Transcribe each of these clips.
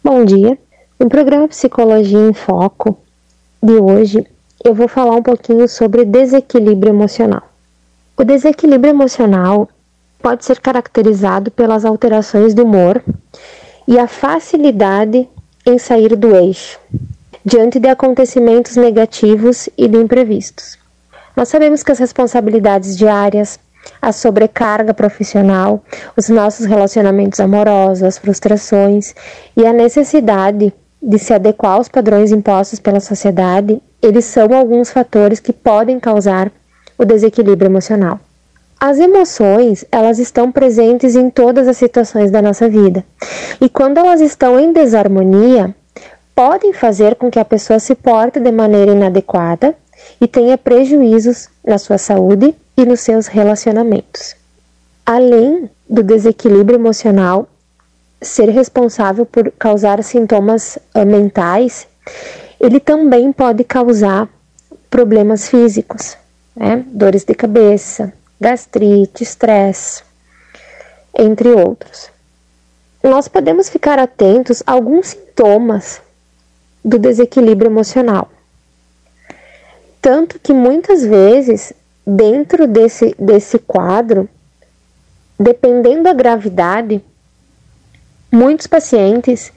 Bom dia! No programa Psicologia em Foco de hoje, eu vou falar um pouquinho sobre desequilíbrio emocional. O desequilíbrio emocional pode ser caracterizado pelas alterações de humor e a facilidade em sair do eixo, diante de acontecimentos negativos e de imprevistos. Nós sabemos que as responsabilidades diárias, a sobrecarga profissional, os nossos relacionamentos amorosos, as frustrações e a necessidade de se adequar aos padrões impostos pela sociedade, eles são alguns fatores que podem causar o desequilíbrio emocional. As emoções, elas estão presentes em todas as situações da nossa vida. E quando elas estão em desarmonia, podem fazer com que a pessoa se porte de maneira inadequada e tenha prejuízos na sua saúde e nos seus relacionamentos. Além do desequilíbrio emocional ser responsável por causar sintomas mentais, ele também pode causar problemas físicos, dores de cabeça, gastrite, estresse, entre outros. Nós podemos ficar atentos a alguns sintomas do desequilíbrio emocional. Tanto que muitas vezes, dentro desse quadro, dependendo da gravidade, muitos pacientes,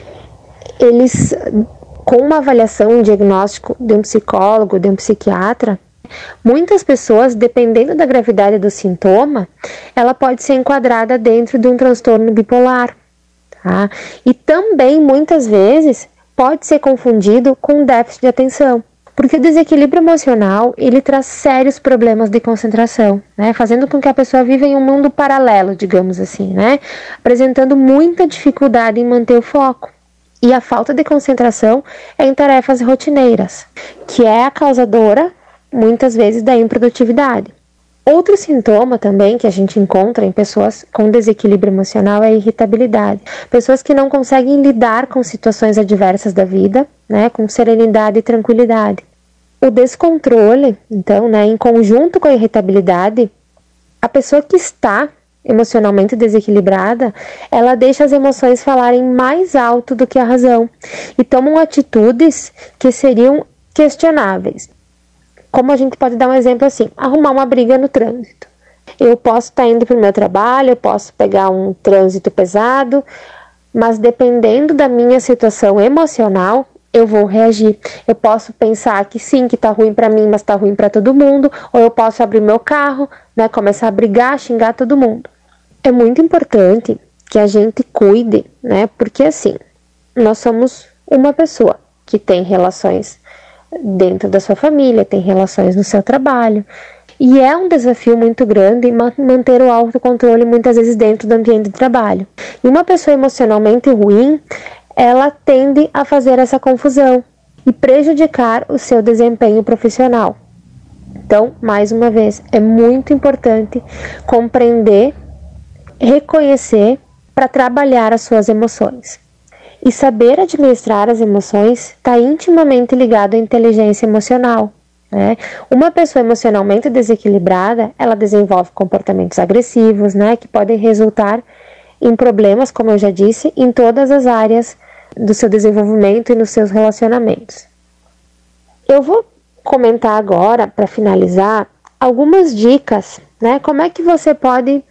eles, com uma avaliação, um diagnóstico de um psicólogo, de um psiquiatra, muitas pessoas, dependendo da gravidade do sintoma, ela pode ser enquadrada dentro de um transtorno bipolar. Tá? E também, muitas vezes, pode ser confundido com déficit de atenção. Porque o desequilíbrio emocional, ele traz sérios problemas de concentração, fazendo com que a pessoa viva em um mundo paralelo, digamos assim, apresentando muita dificuldade em manter o foco. E a falta de concentração é em tarefas rotineiras, que é a causadora, muitas vezes, da improdutividade. Outro sintoma também que a gente encontra em pessoas com desequilíbrio emocional é a irritabilidade. Pessoas que não conseguem lidar com situações adversas da vida, com serenidade e tranquilidade. O descontrole, então, em conjunto com a irritabilidade, a pessoa que está emocionalmente desequilibrada, ela deixa as emoções falarem mais alto do que a razão e tomam atitudes que seriam questionáveis. Como a gente pode dar um exemplo assim, arrumar uma briga no trânsito. Eu posso estar indo para o meu trabalho, eu posso pegar um trânsito pesado, mas dependendo da minha situação emocional, eu vou reagir. Eu posso pensar que sim, que está ruim para mim, mas está ruim para todo mundo, ou eu posso abrir meu carro, começar a brigar, xingar todo mundo. É muito importante que a gente cuide, porque assim, nós somos uma pessoa que tem relações dentro da sua família, tem relações no seu trabalho. E é um desafio muito grande manter o autocontrole muitas vezes dentro do ambiente de trabalho. E uma pessoa emocionalmente ruim, ela tende a fazer essa confusão e prejudicar o seu desempenho profissional. Então, mais uma vez, é muito importante compreender, reconhecer para trabalhar as suas emoções. E saber administrar as emoções está intimamente ligado à inteligência emocional. Uma pessoa emocionalmente desequilibrada, ela desenvolve comportamentos agressivos, que podem resultar em problemas, como eu já disse, em todas as áreas do seu desenvolvimento e nos seus relacionamentos. Eu vou comentar agora, para finalizar, algumas dicas, como é que você pode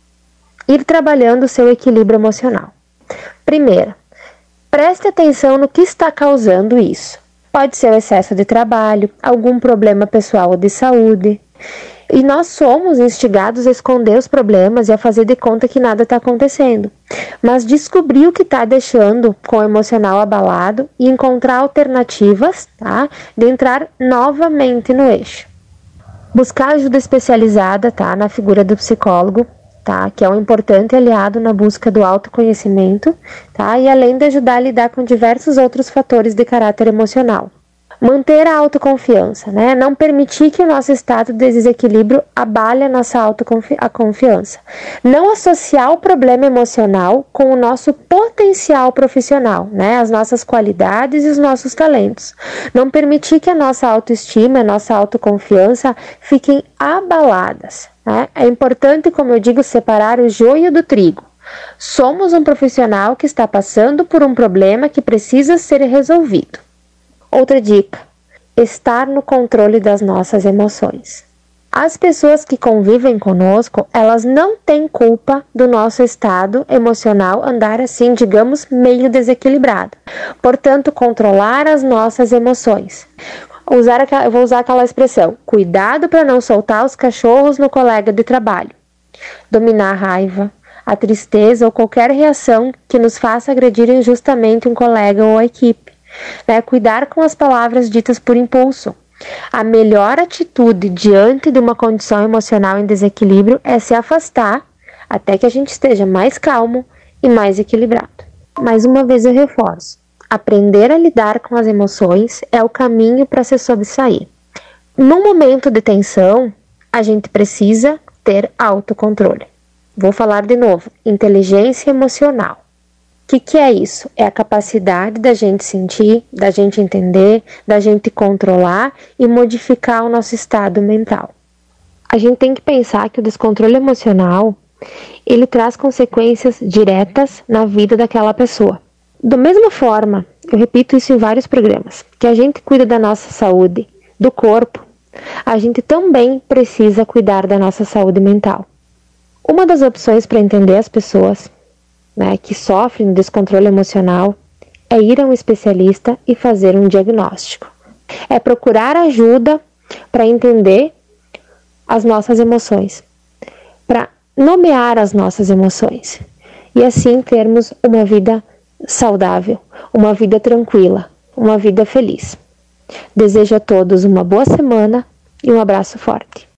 ir trabalhando o seu equilíbrio emocional. Primeiro, preste atenção no que está causando isso. Pode ser o excesso de trabalho, algum problema pessoal ou de saúde. E nós somos instigados a esconder os problemas e a fazer de conta que nada está acontecendo. Mas descobrir o que está deixando com o emocional abalado e encontrar alternativas, de entrar novamente no eixo. Buscar ajuda especializada, na figura do psicólogo, que é um importante aliado na busca do autoconhecimento, e além de ajudar a lidar com diversos outros fatores de caráter emocional. Manter a autoconfiança, não permitir que o nosso estado de desequilíbrio abale a nossa autoconfiança. Não associar o problema emocional com o nosso potencial profissional, as nossas qualidades e os nossos talentos. Não permitir que a nossa autoestima, a nossa autoconfiança fiquem abaladas. É importante, como eu digo, separar o joio do trigo. Somos um profissional que está passando por um problema que precisa ser resolvido. Outra dica: estar no controle das nossas emoções. As pessoas que convivem conosco, elas não têm culpa do nosso estado emocional andar assim, digamos, meio desequilibrado. Portanto, controlar as nossas emoções. Eu vou usar aquela expressão: cuidado para não soltar os cachorros no colega de trabalho. Dominar a raiva, a tristeza ou qualquer reação que nos faça agredir injustamente um colega ou a equipe. Cuidar com as palavras ditas por impulso. A melhor atitude diante de uma condição emocional em desequilíbrio é se afastar até que a gente esteja mais calmo e mais equilibrado. Mais uma vez eu reforço: aprender a lidar com as emoções é o caminho para se sobressair. Num momento de tensão, a gente precisa ter autocontrole. Vou falar de novo: inteligência emocional. O que é isso? É a capacidade da gente sentir, da gente entender, da gente controlar e modificar o nosso estado mental. A gente tem que pensar que o descontrole emocional, ele traz consequências diretas na vida daquela pessoa. Da mesma forma, eu repito isso em vários programas, que a gente cuida da nossa saúde, do corpo, a gente também precisa cuidar da nossa saúde mental. Uma das opções para entender as pessoas que sofrem de descontrole emocional é ir a um especialista e fazer um diagnóstico. É procurar ajuda para entender as nossas emoções, para nomear as nossas emoções e assim termos uma vida saudável, uma vida tranquila, uma vida feliz. Desejo a todos uma boa semana e um abraço forte.